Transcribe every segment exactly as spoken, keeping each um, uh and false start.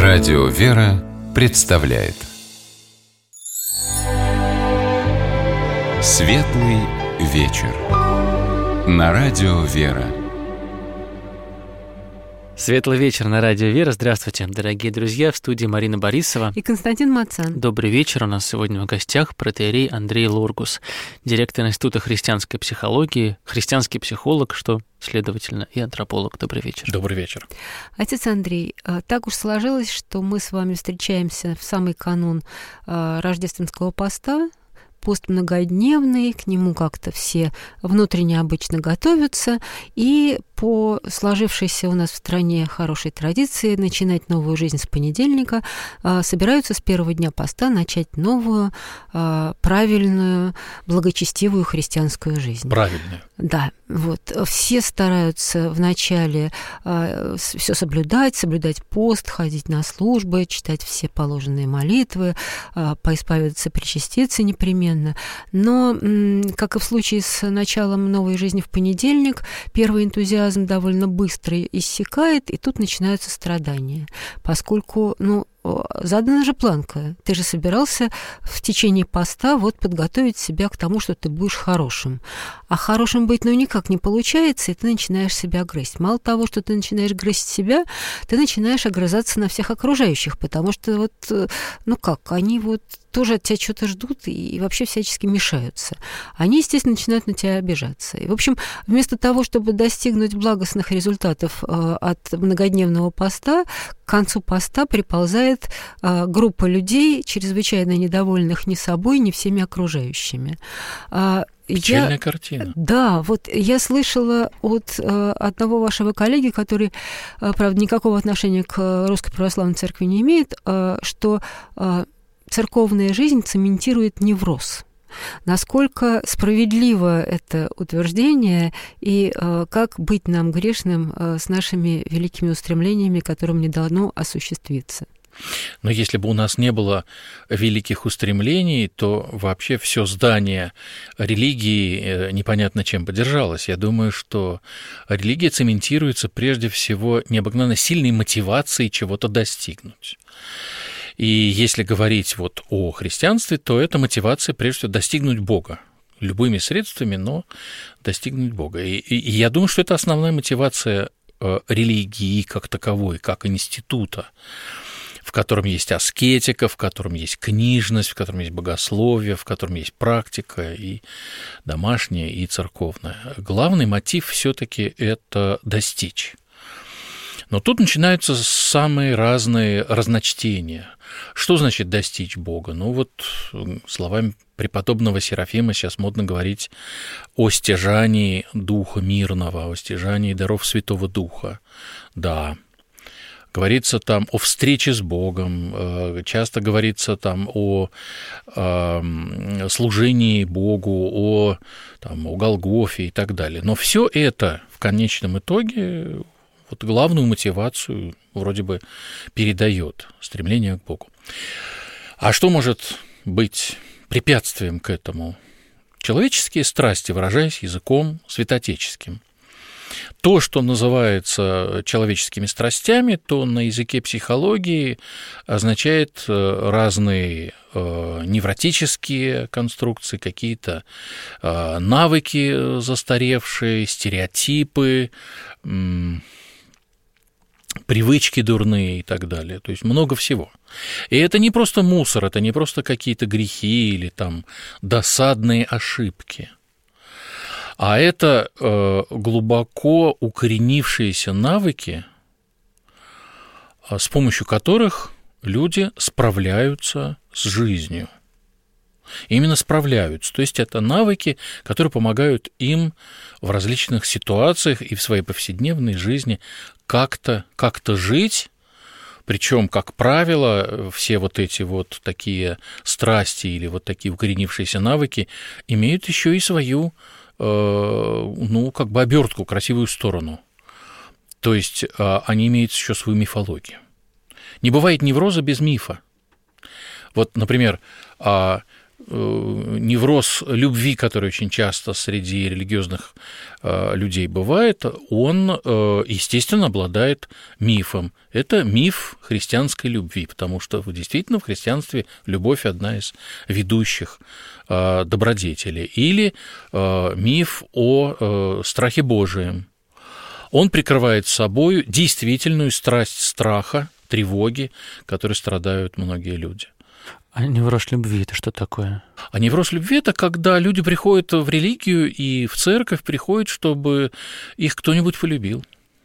Радио «Вера» представляет Светлый вечер на Радио «Вера». Светлый вечер на Радио «Вера». Здравствуйте, дорогие друзья, в студии Марина Борисова и Константин Мацан. Добрый вечер. У нас сегодня в гостях протоиерей Андрей Лоргус, директор Института христианской психологии, христианский психолог, что, следовательно, и антрополог. Добрый вечер. Добрый вечер. Отец Андрей, так уж сложилось, что мы с вами встречаемся в самый канун рождественского поста. Пост многодневный, к нему как-то все внутренне обычно готовятся, и по сложившейся у нас в стране хорошей традиции начинать новую жизнь с понедельника, собираются с первого дня поста начать новую, правильную, благочестивую христианскую жизнь. Правильную. Да, вот. Все стараются вначале все соблюдать, соблюдать пост, ходить на службы, читать все положенные молитвы, поисповедаться, причаститься непременно. Но, как и в случае с началом новой жизни в понедельник, первый энтузиазм довольно быстро иссякает, и тут начинаются страдания, поскольку, ну, задана же планка. Ты же собирался в течение поста вот подготовить себя к тому, что ты будешь хорошим. А хорошим быть, ну, никак не получается, и ты начинаешь себя грызть. Мало того, что ты начинаешь грызть себя, ты начинаешь огрызаться на всех окружающих, потому что вот, ну как, они вот тоже от тебя что-то ждут и вообще всячески мешаются. Они, естественно, начинают на тебя обижаться. И, в общем, вместо того, чтобы достигнуть благостных результатов от многодневного поста, к концу поста приползает группа людей, чрезвычайно недовольных ни собой, ни всеми окружающими. Печальная я, картина. Да, вот я слышала от э, одного вашего коллеги, который, э, правда, никакого отношения к Русской Православной Церкви не имеет, э, что э, церковная жизнь цементирует невроз. Насколько справедливо это утверждение и э, как быть нам грешным э, с нашими великими устремлениями, которым не дано осуществиться? Но если бы у нас не было великих устремлений, то вообще все здание религии непонятно чем бы держалось. Я думаю, что религия цементируется прежде всего необыкновенно сильной мотивацией чего-то достигнуть. И если говорить вот о христианстве, то это мотивация прежде всего достигнуть Бога. Любыми средствами, но достигнуть Бога. И, и, и я думаю, что это основная мотивация религии как таковой, как института, в котором есть аскетика, в котором есть книжность, в котором есть богословие, в котором есть практика и домашняя, и церковная. Главный мотив все-таки это достичь. Но тут начинаются самые разные разночтения. Что значит достичь Бога? Ну вот словами преподобного Серафима сейчас модно говорить о стяжании Духа мирного, о стяжании даров Святого Духа. Да. Говорится там о встрече с Богом, часто говорится там о служении Богу, о, там, о Голгофе и так далее. Но все это в конечном итоге вот главную мотивацию вроде бы передает, стремление к Богу. А что может быть препятствием к этому? Человеческие страсти, выражаясь языком святоотеческим. То, что называется человеческими страстями, то на языке психологии означает разные невротические конструкции, какие-то навыки застаревшие, стереотипы, привычки дурные и так далее. То есть много всего. И это не просто мусор, это не просто какие-то грехи или там досадные ошибки. А это э, глубоко укоренившиеся навыки, с помощью которых люди справляются с жизнью. Именно справляются. То есть это навыки, которые помогают им в различных ситуациях и в своей повседневной жизни как-то, как-то жить. Причем, как правило, все вот эти вот такие страсти или вот такие укоренившиеся навыки имеют еще и свою, ну, как бы обертку, красивую сторону. То есть они имеют еще свою мифологию. Не бывает невроза без мифа. Вот, например, невроз любви, который очень часто среди религиозных людей бывает, он, естественно, обладает мифом. Это миф христианской любви, потому что действительно в христианстве любовь одна из ведущих добродетелей. Или миф о страхе Божием. Он прикрывает собой действительную страсть страха, тревоги, которой страдают многие люди. А невроз любви – это что такое? А невроз любви – это когда люди приходят в религию и в церковь приходят, чтобы их кто-нибудь полюбил.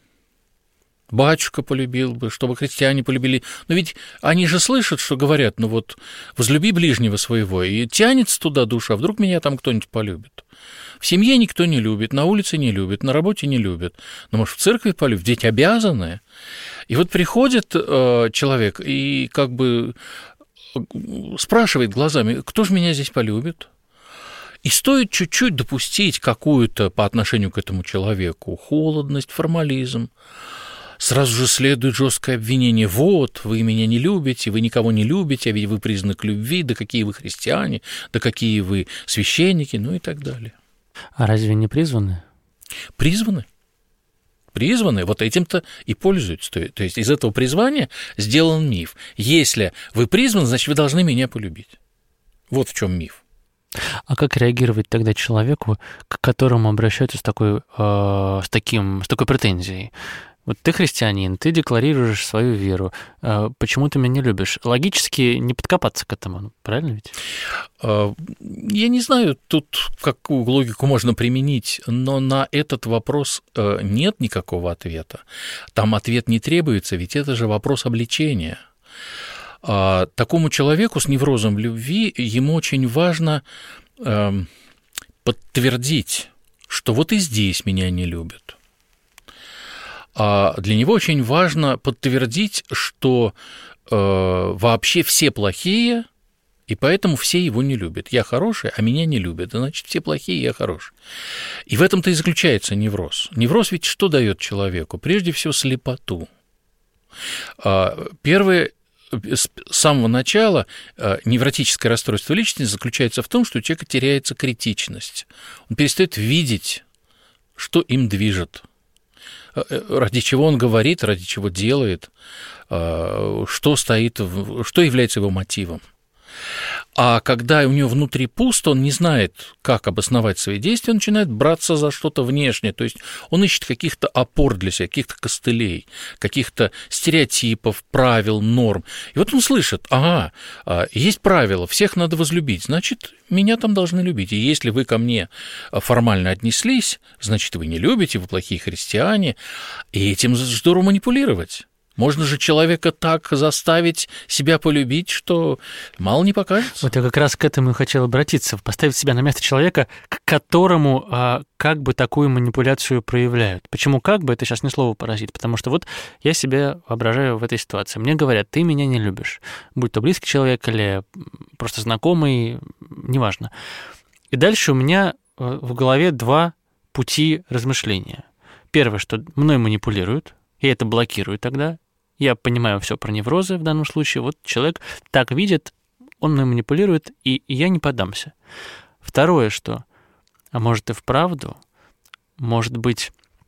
Батюшка полюбил бы, чтобы христиане полюбили. Но ведь они же слышат, что говорят, ну вот, возлюби ближнего своего, и тянется туда душа, вдруг меня там кто-нибудь полюбит. В семье никто не любит, на улице не любит, на работе не любит. Но, может, в церкви полюбит, ведь обязаны. И вот приходит э, человек и как бы спрашивает глазами, кто же меня здесь полюбит? И стоит чуть-чуть допустить какую-то по отношению к этому человеку холодность, формализм, сразу же следует жесткое обвинение. Вот, вы меня не любите, вы никого не любите, а ведь вы признак любви, да какие вы христиане, да какие вы священники, ну и так далее. А разве не призваны? Призваны. Призваны, вот этим-то и пользуются. То есть из этого призвания сделан миф. Если вы призваны, значит, вы должны меня полюбить. Вот в чем миф. А как реагировать тогда человеку, к которому обращаются с такой, э, с таким, с такой претензией? Вот ты христианин, ты декларируешь свою веру, почему ты меня не любишь? Логически не подкопаться к этому, правильно ведь? Я не знаю, тут какую логику можно применить, но на этот вопрос нет никакого ответа. Там ответ не требуется, ведь это же вопрос обличения. Такому человеку с неврозом любви ему очень важно подтвердить, что вот и здесь меня не любят. А для него очень важно подтвердить, что э, вообще все плохие, и поэтому все его не любят. Я хороший, а меня не любят, значит, все плохие, я хороший. И в этом-то и заключается невроз. Невроз ведь что дает человеку? Прежде всего, слепоту. Первое, с самого начала невротическое расстройство личности заключается в том, что у человека теряется критичность. Он перестает видеть, что им движет. Ради чего он говорит, ради чего делает, что стоит, что является его мотивом. А когда у него внутри пусто, он не знает, как обосновать свои действия, он начинает браться за что-то внешнее, то есть он ищет каких-то опор для себя, каких-то костылей, каких-то стереотипов, правил, норм. И вот он слышит, ага, есть правило, всех надо возлюбить, значит, меня там должны любить. И если вы ко мне формально отнеслись, значит, вы не любите, вы плохие христиане, и этим здорово манипулировать. Можно же человека так заставить себя полюбить, что мало не покажется. Вот я как раз к этому и хотел обратиться, поставить себя на место человека, к которому а, как бы такую манипуляцию проявляют. Почему как бы, это сейчас не слово поразит, потому что вот я себя воображаю в этой ситуации. Мне говорят, ты меня не любишь, будь то близкий человек или просто знакомый, неважно. И дальше у меня в голове два пути размышления. Первое, что мной манипулируют, я это блокирую тогда. Я понимаю все про неврозы в данном случае. Вот человек так видит, он мной манипулирует, и я не поддамся. Второе, что, а может и вправду, может быть,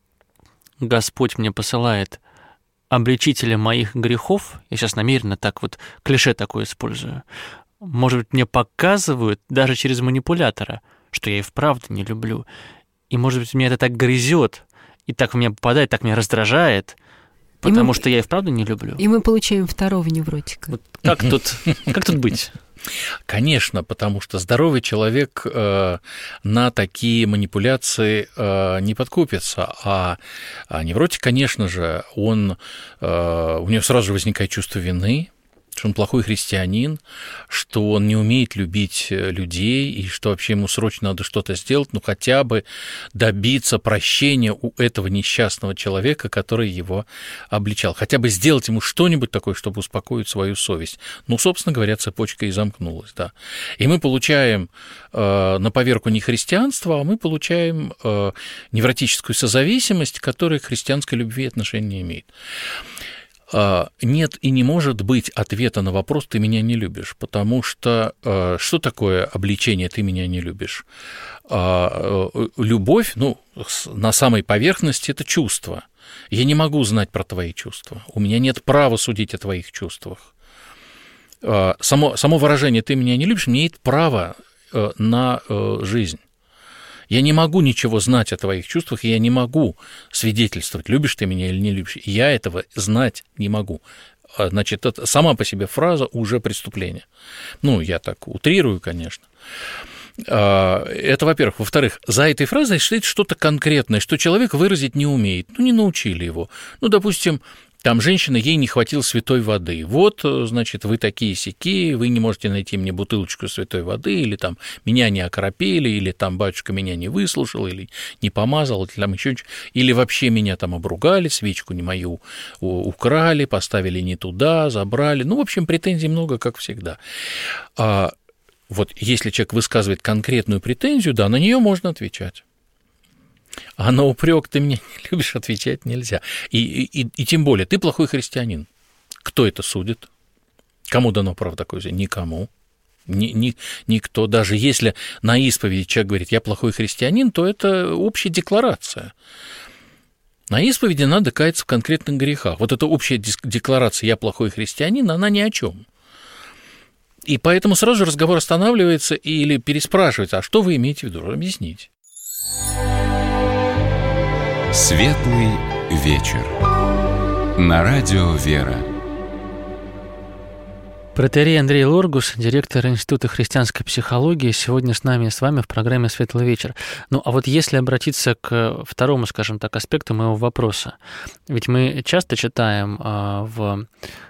Господь мне посылает обличителя моих грехов, я сейчас намеренно так вот клише такое использую, может быть, мне показывают даже через манипулятора, что я и вправду не люблю. И, может быть, меня это так грызет, и так в меня попадает, так меня раздражает, потому мы, что я и вправду не люблю. И мы получаем второго невротика. Вот как тут, как тут быть? Конечно, потому что здоровый человек э, на такие манипуляции э, не подкупится, а, а невротик, конечно же, он, э, у него сразу же возникает чувство вины, что он плохой христианин, что он не умеет любить людей, и что вообще ему срочно надо что-то сделать, ну хотя бы добиться прощения у этого несчастного человека, который его обличал. Хотя бы сделать ему что-нибудь такое, чтобы успокоить свою совесть. Ну, собственно говоря, цепочка и замкнулась, да. И мы получаем э, на поверку не христианство, а мы получаем э, невротическую созависимость, которая к христианской любви отношения не имеет. нет и не может быть ответа на вопрос «ты меня не любишь», потому что что такое обличение «ты меня не любишь»? Любовь, ну, на самой поверхности – это чувство. Я не могу знать про твои чувства, у меня нет права судить о твоих чувствах. Само, само выражение «ты меня не любишь» имеет право на жизнь. Я не могу ничего знать о твоих чувствах, и я не могу свидетельствовать, любишь ты меня или не любишь. Я этого знать не могу. Значит, это сама по себе фраза уже преступление. Ну, я так утрирую, конечно. Это, во-первых. Во-вторых, за этой фразой стоит что-то конкретное, что человек выразить не умеет. Ну, не научили его. Ну, допустим, там женщина, ей не хватило святой воды. Вот, значит, вы такие-сяки, вы не можете найти мне бутылочку святой воды, или там меня не окропили, или там батюшка меня не выслушал, или не помазал, или там еще что-нибудь, или вообще меня там обругали, свечку не мою украли, поставили не туда, забрали. Ну, в общем, претензий много, как всегда. А вот если человек высказывает конкретную претензию, да, на нее можно отвечать. А на упрек «ты меня не любишь» отвечать нельзя. И, и, и тем более, ты плохой христианин. Кто это судит? Кому дано право такое взять? Никому. Ни, ни, никто. Даже если на исповеди человек говорит «я плохой христианин», то это общая декларация. На исповеди надо каяться в конкретных грехах. Вот эта общая декларация «я плохой христианин», она ни о чем. И поэтому сразу же разговор останавливается или переспрашивается: а что вы имеете в виду? Объясните. Светлый вечер. На радио «Вера». Протоиерей Андрей Лоргус, директор Института христианской психологии, сегодня с нами и с вами в программе «Светлый вечер». Ну, а вот если обратиться к второму, скажем так, аспекту моего вопроса. Ведь мы часто читаем в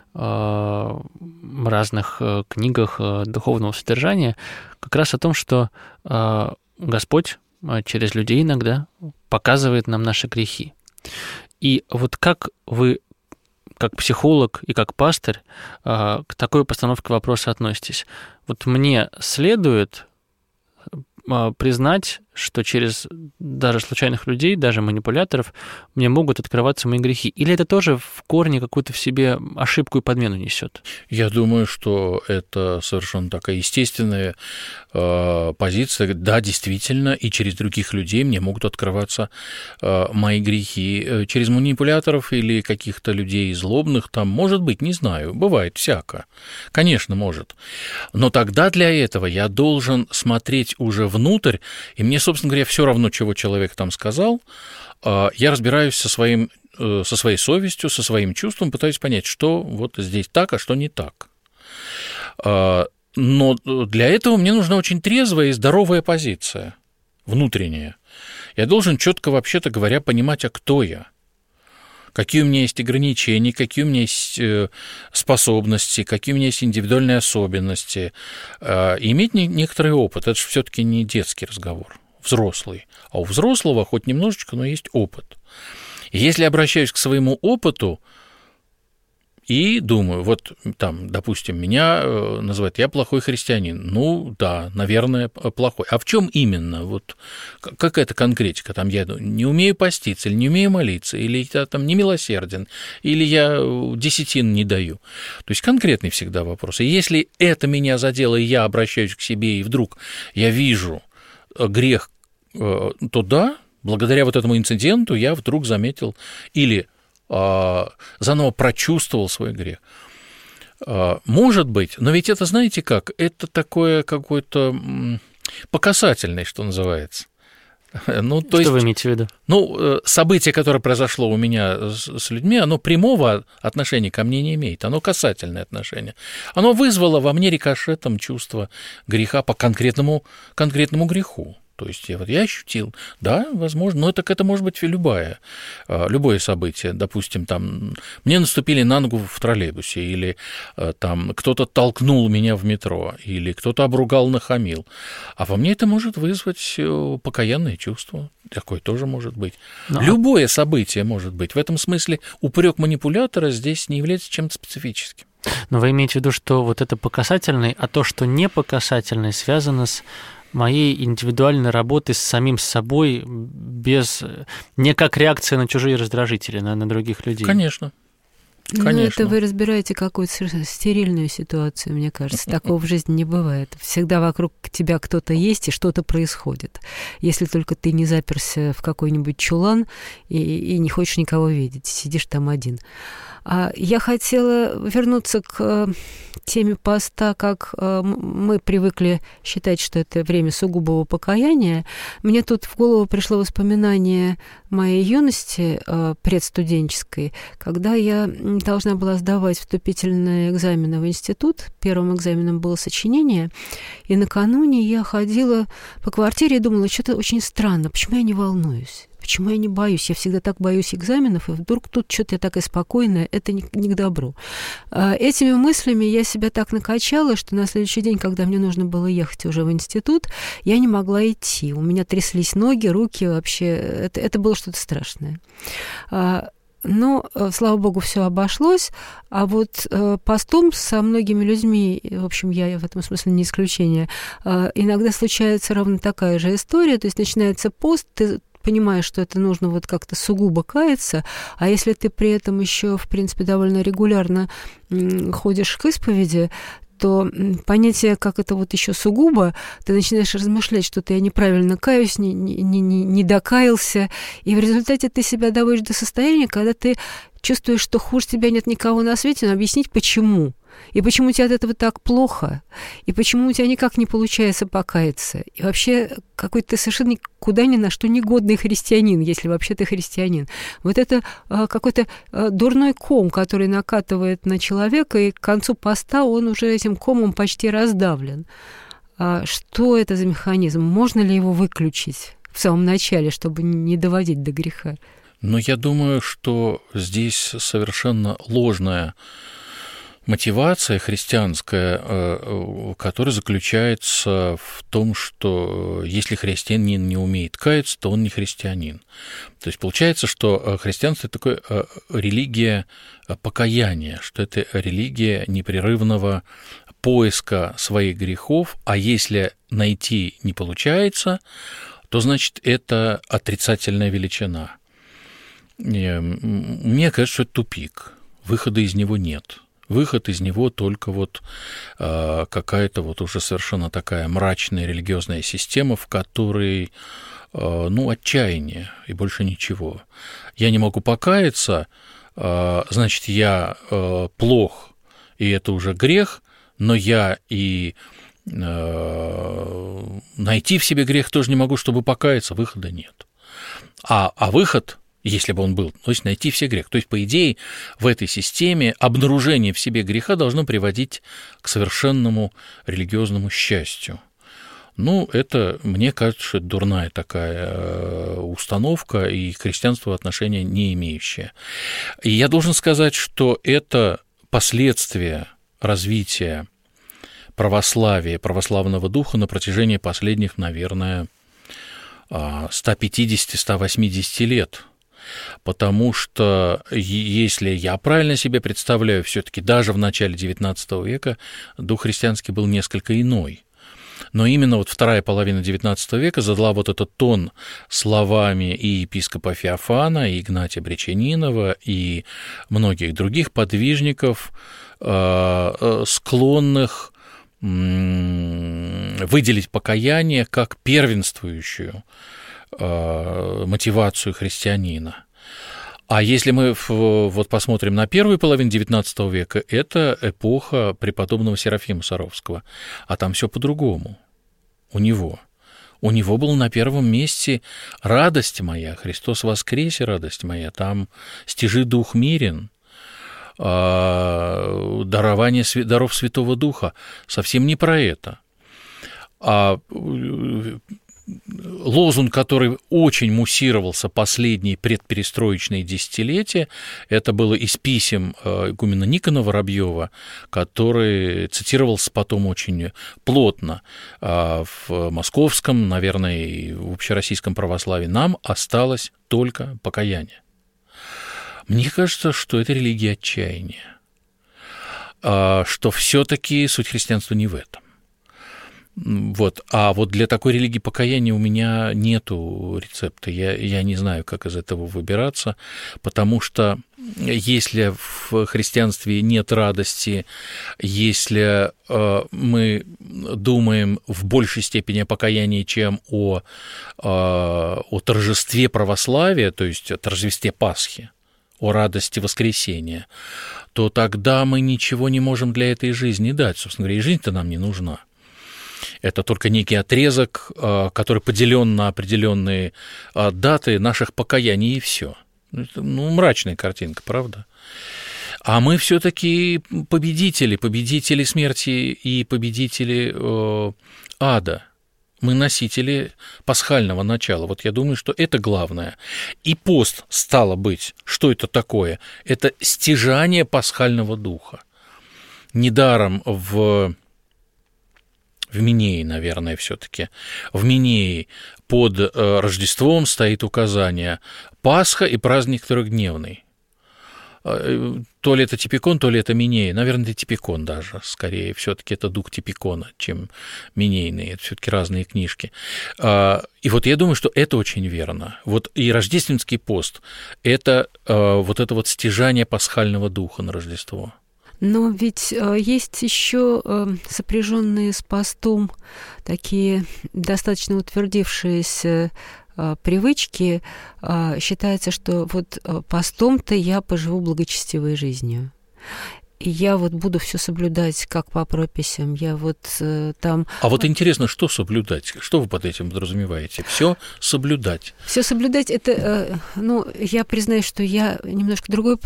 разных книгах духовного содержания как раз о том, что Господь через людей иногда показывает нам наши грехи. И вот как вы, как психолог и как пастырь, к такой постановке вопроса относитесь? Вот мне следует признать, что через даже случайных людей, даже манипуляторов, мне могут открываться мои грехи? Или это тоже в корне какую-то в себе ошибку и подмену несет? Я думаю, что это совершенно такая естественная э, позиция. Да, действительно, и через других людей мне могут открываться э, мои грехи. Через манипуляторов или каких-то людей злобных, там, может быть, не знаю, бывает всяко. Конечно, может. Но тогда для этого я должен смотреть уже внутрь, и мне, собственно говоря, все равно, чего человек там сказал, я разбираюсь со, своим, со своей совестью, со своим чувством, пытаюсь понять, что вот здесь так, а что не так. Но для этого мне нужна очень трезвая и здоровая позиция, внутренняя. Я должен четко, вообще-то говоря, понимать, а кто я, какие у меня есть ограничения, какие у меня есть способности, какие у меня есть индивидуальные особенности, и иметь некоторый опыт. Это же все-таки не детский разговор, взрослый. А у взрослого хоть немножечко, но есть опыт. И если обращаюсь к своему опыту и думаю, вот там, допустим, меня называют «я плохой христианин». Ну, да, наверное, плохой. А в чем именно? Вот какая-то конкретика? Там я не умею поститься, или не умею молиться, или я там не милосерден, или я десятин не даю. То есть конкретный всегда вопрос. И если это меня задело, и я обращаюсь к себе, и вдруг я вижу грех, то да, благодаря вот этому инциденту я вдруг заметил или заново прочувствовал свой грех. Может быть, но ведь это, знаете как, это такое какое-то по касательной, что называется. Ну, то что есть, вы имеете в виду? Ну, событие, которое произошло у меня с людьми, оно прямого отношения ко мне не имеет, оно касательное отношение. Оно вызвало во мне рикошетом чувство греха по конкретному, конкретному греху. То есть я, вот, я ощутил, да, возможно, но это, это может быть любое, любое событие. Допустим, там, мне наступили на ногу в троллейбусе, или там кто-то толкнул меня в метро, или кто-то обругал, нахамил. А во мне это может вызвать покаянное чувство. Такое тоже может быть. Но... Любое событие может быть. В этом смысле упрек манипулятора здесь не является чем-то специфическим. Но вы имеете в виду, что вот это по касательной, а то, что не по касательной, связано с моей индивидуальной работы с самим собой, без, не как реакция на чужие раздражители, на, на других людей. Конечно. Конечно. Ну, это вы разбираете какую-то совершенно стерильную ситуацию, мне кажется. Такого в жизни не бывает. Всегда вокруг тебя кто-то есть, и что-то происходит. Если только ты не заперся в какой-нибудь чулан и, и не хочешь никого видеть, сидишь там один. А я хотела вернуться к теме поста, как мы привыкли считать, что это время сугубого покаяния. Мне тут в голову пришло воспоминание моей юности предстуденческой, когда я должна была сдавать вступительные экзамены в институт. Первым экзаменом было сочинение, и накануне я ходила по квартире и думала, что-то очень странно, почему я не волнуюсь? Почему я не боюсь? Я всегда так боюсь экзаменов, и вдруг тут что-то я такая спокойная, это не, не к добру. Этими мыслями я себя так накачала, что на следующий день, когда мне нужно было ехать уже в институт, я не могла идти. У меня тряслись ноги, руки вообще. Это, это было что-то страшное. Но, слава богу, все обошлось. А вот постом со многими людьми, в общем, я в этом смысле не исключение, иногда случается ровно такая же история. То есть начинается пост, ты понимаешь, что это нужно вот как-то сугубо каяться, а если ты при этом еще, в принципе, довольно регулярно ходишь к исповеди, то понятие, как это вот еще сугубо, ты начинаешь размышлять, что-то я неправильно каюсь, не, не, не, не докаялся, и в результате ты себя доводишь до состояния, когда ты чувствуешь, что хуже тебя нет никого на свете, но объяснить почему. И почему тебе от этого так плохо, и почему у тебя никак не получается покаяться. И вообще какой-то ты совершенно никуда ни на что негодный христианин, если вообще ты христианин. Вот это а, какой-то а, дурной ком, который накатывает на человека, и к концу поста он уже этим комом почти раздавлен. А что это за механизм? Можно ли его выключить в самом начале, чтобы не доводить до греха? Но я думаю, что здесь совершенно ложная мотивация христианская, которая заключается в том, что если христианин не умеет каяться, то он не христианин. То есть получается, что христианство – это такое религия покаяния, что это религия непрерывного поиска своих грехов, а если найти не получается, то значит это отрицательная величина. Мне кажется, что это тупик, выхода из него нет. Выход из него только вот э, какая-то вот уже совершенно такая мрачная религиозная система, в которой, э, ну, отчаяние и больше ничего. Я не могу покаяться, э, значит, я э, плох, и это уже грех, но я и э, найти в себе грех тоже не могу, чтобы покаяться, выхода нет. А, а выход... если бы он был, то есть найти все грех. То есть, по идее, в этой системе обнаружение в себе греха должно приводить к совершенному религиозному счастью. Ну, это, мне кажется, что это дурная такая установка и к христианству отношения не имеющая. И я должен сказать, что это последствия развития православия, православного духа на протяжении последних, наверное, сто пятьдесят - сто восемьдесят лет. Потому что, если я правильно себе представляю, все-таки даже в начале девятнадцатого века дух христианский был несколько иной. Но именно вот вторая половина девятнадцатого века задала вот этот тон словами и епископа Феофана, и Игнатия Бречанинова, и многих других подвижников, склонных выделить покаяние как первенствующую мотивацию христианина. А если мы вот посмотрим на первую половину девятнадцатого века, это эпоха преподобного Серафима Саровского, а там все по-другому у него. У него был на первом месте радость моя, Христос воскресе, радость моя, там стяжи дух мирен, дарование даров Святого Духа, совсем не про это. А лозунг, который очень муссировался последние предперестроечные десятилетия, это было из писем игумена Никона Воробьева, который цитировался потом очень плотно в московском, наверное, и в общероссийском православии: «Нам осталось только покаяние». Мне кажется, что это религия отчаяния, что все-таки суть христианства не в этом. Вот. А вот для такой религии покаяния у меня нету рецепта. Я, я не знаю, как из этого выбираться, потому что если в христианстве нет радости, если мы думаем в большей степени о покаянии, чем о, о торжестве православия, то есть о торжестве Пасхи, о радости воскресения, то тогда мы ничего не можем для этой жизни дать. Собственно говоря, и жизнь-то нам не нужна. Это только некий отрезок, который поделен на определенные даты наших покаяний, и все. Ну, мрачная картинка, правда? А мы все-таки победители, победители смерти и победители э, ада. Мы носители пасхального начала. Вот я думаю, что это главное. И пост, стало быть, что это такое? Это стяжание пасхального духа. Недаром в, в Минее, наверное, все-таки, в Минее под э, Рождеством стоит указание Пасха и праздник трехдневный. То ли это Типикон, то ли это Минея. Наверное, это Типикон даже, скорее. Все-таки это дух Типикона, чем Минейный. Это все-таки разные книжки. И вот я думаю, что это очень верно. Вот и рождественский пост – это вот это вот стяжание пасхального духа на Рождество. Но ведь есть еще сопряженные с постом такие достаточно утвердившиеся привычки. Считается, что вот постом-то я поживу благочестивой жизнью. И я вот буду все соблюдать, как по прописям. Я вот э, там... А вот интересно, что соблюдать? Что вы под этим подразумеваете? Все соблюдать. Все соблюдать, это, э, ну, я признаюсь, что я немножко другой...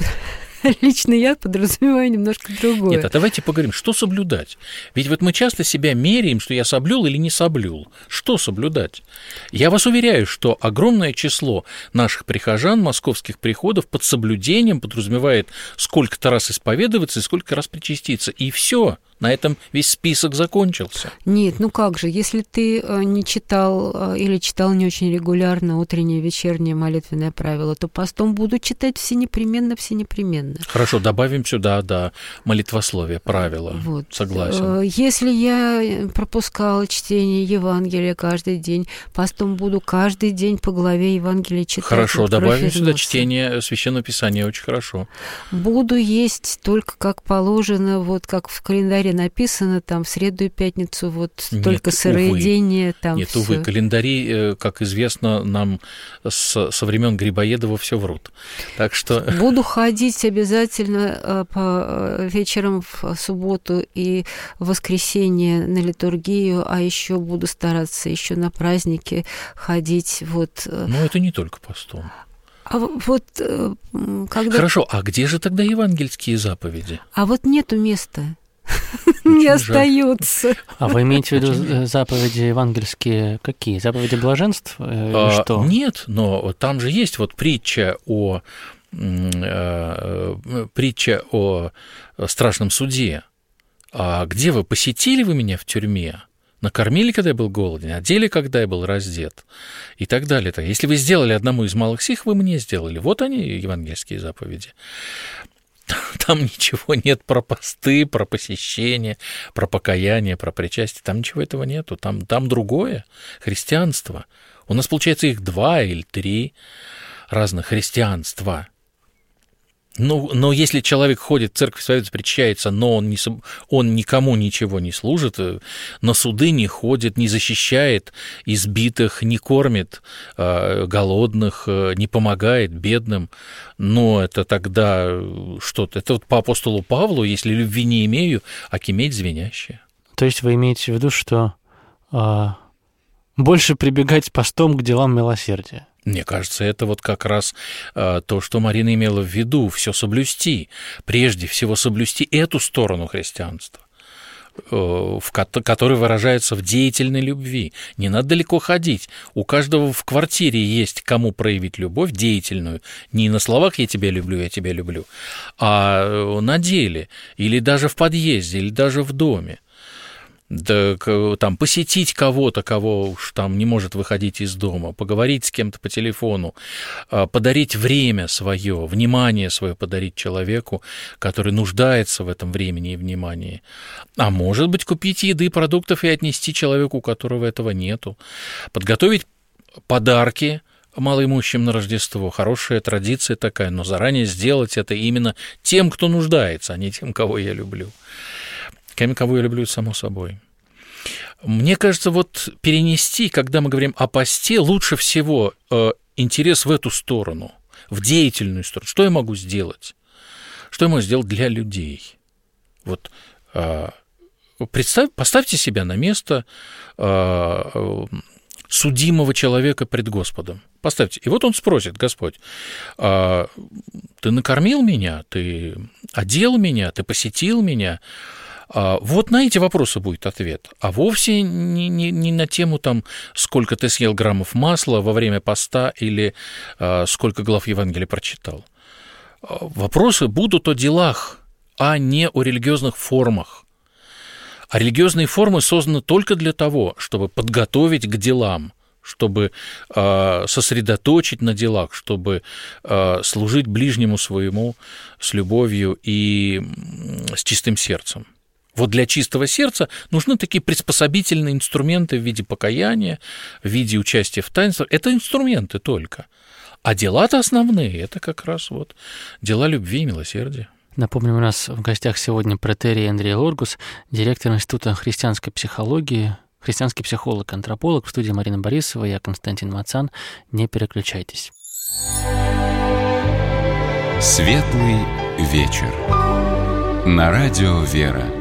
Лично я подразумеваю немножко другое. Нет, а давайте поговорим, что соблюдать? Ведь вот мы часто себя меряем, что я соблюл или не соблюл. Что соблюдать? Я вас уверяю, что огромное число наших прихожан, московских приходов под соблюдением подразумевает сколько-то раз исповедоваться и сколько раз причаститься. И все. На этом весь список закончился. Нет, ну как же, если ты не читал или читал не очень регулярно утреннее, вечернее молитвенное правило, то постом буду читать все непременно, все непременно. Хорошо, добавим сюда, да, молитвословие, правила. Вот. Согласен. Если я пропускала чтение Евангелия каждый день, постом буду каждый день по главе Евангелия читать. Хорошо, вот, добавим сюда чтение Священного Писания, очень хорошо. Буду есть только как положено, вот как в календаре написано, там, в среду и пятницу вот Нет, только сыроедение. Там Нет, всё. увы, календари, как известно, нам с, со времен Грибоедова все врут. Так что... Буду ходить обязательно по вечерам в субботу и в воскресенье на литургию, а еще буду стараться еще на праздники ходить. Вот. Но это не только постом. А вот когда... Хорошо, а где же тогда евангельские заповеди? А вот нету места. Не остается. А вы имеете в виду заповеди евангельские какие? Заповеди блаженств? Или а, что? Нет, но там же есть вот притча о притча о страшном суде. А где вы? Посетили вы меня в тюрьме? Накормили, когда я был голоден, одели, когда я был раздет, и так далее. Если вы сделали одному из малых сих, вы мне сделали. Вот они, евангельские заповеди. Там ничего нет про посты, про посещение, про покаяние, про причастие. Там ничего этого нету. Там, там другое христианство. У нас, получается, их два или три разных христианства. Ну, но если человек ходит в церковь, исповедуется, причащается, но он, не, он никому ничего не служит, на суды не ходит, не защищает избитых, не кормит э, голодных, э, не помогает бедным, но это тогда что-то. Это вот по апостолу Павлу, если любви не имею, аки медь звенящая. То есть вы имеете в виду, что э, больше прибегать постом к делам милосердия? Мне кажется, это вот как раз э, то, что Марина имела в виду, все соблюсти, прежде всего соблюсти эту сторону христианства, э, в ко- которая выражается в деятельной любви. Не надо далеко ходить. У каждого в квартире есть кому проявить любовь деятельную. Не на словах «я тебя люблю, я тебя люблю», а на деле, или даже в подъезде, или даже в доме. Да, там, посетить кого-то, кого уж там не может выходить из дома, поговорить с кем-то по телефону, подарить время свое, внимание свое подарить человеку, который нуждается в этом времени и внимании. А может быть, купить еды, продуктов и отнести человеку, у которого этого нету. Подготовить подарки, малоимущим на Рождество, хорошая традиция такая, но заранее сделать это именно тем, кто нуждается, а не тем, кого я люблю. Тем, кого я люблю, само собой. Мне кажется, вот перенести, когда мы говорим о посте, лучше всего э, интерес в эту сторону, в деятельную сторону. Что я могу сделать? Что я могу сделать для людей? Вот э, представь, поставьте себя на место э, судимого человека пред Господом. Поставьте. И вот он спросит: Господь, э, ты накормил меня, ты одел меня, ты посетил меня? Вот на эти вопросы будет ответ, а вовсе не, не, не на тему, там, сколько ты съел граммов масла во время поста или а, сколько глав Евангелия прочитал. Вопросы будут о делах, а не о религиозных формах. А религиозные формы созданы только для того, чтобы подготовить к делам, чтобы а, сосредоточить на делах, чтобы а, служить ближнему своему с любовью и с чистым сердцем. Вот для чистого сердца нужны такие приспособительные инструменты в виде покаяния, в виде участия в таинствах. Это инструменты только. А дела-то основные – это как раз вот дела любви и милосердия. Напомню, у нас в гостях сегодня протерей Андрей Лоргус, директор Института христианской психологии, христианский психолог-антрополог. В студии Марина Борисова, я Константин Мацан. Не переключайтесь. Светлый вечер. На радио «Вера».